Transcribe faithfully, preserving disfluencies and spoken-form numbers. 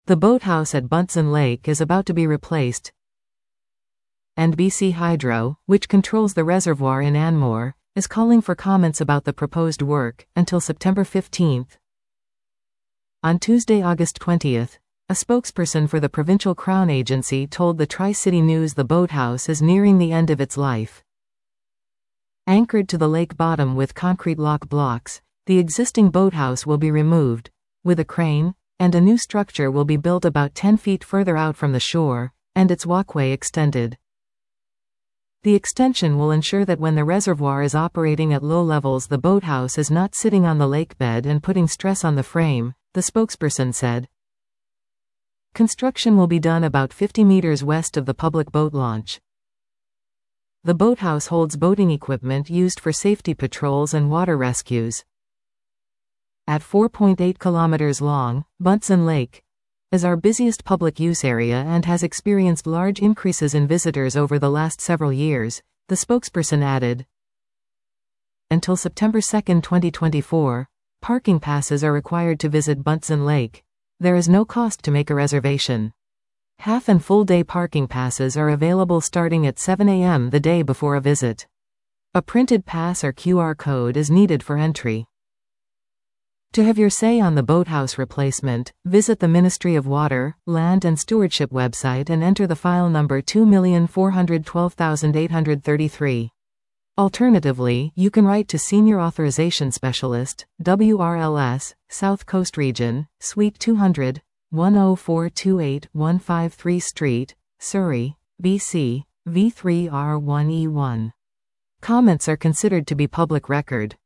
The boathouse at Buntzen Lake is about to be replaced, and B C Hydro, which controls the reservoir in Anmore, is calling for comments about the proposed work until September fifteenth. On Tuesday, August twentieth, a spokesperson for the Provincial Crown Agency told the Tri-City News the boathouse is nearing the end of its life. Anchored to the lake bottom with concrete lock blocks, the existing boathouse will be removed, with a crane, and a new structure will be built about ten feet further out from the shore, and its walkway extended. The extension will ensure that when the reservoir is operating at low levels, the boathouse is not sitting on the lakebed and putting stress on the frame, the spokesperson said. Construction will be done about fifty meters west of the public boat launch. The boathouse holds boating equipment used for safety patrols and water rescues. At four point eight kilometers long, Buntzen Lake is our busiest public use area and has experienced large increases in visitors over the last several years, the spokesperson added. Until September second, twenty twenty-four, parking passes are required to visit Buntzen Lake. There is no cost to make a reservation. Half and full day parking passes are available starting at seven A M the day before a visit. A printed pass or Q R code is needed for entry. To have your say on the boathouse replacement, visit the Ministry of Water, Land and Stewardship website and enter the file number two million four hundred twelve thousand eight hundred thirty-three. Alternatively, you can write to Senior Authorization Specialist, W R L S, South Coast Region, Suite two hundred, one oh four two eight one five three Street, Surrey, B C, V three R one E one. Comments are considered to be public record.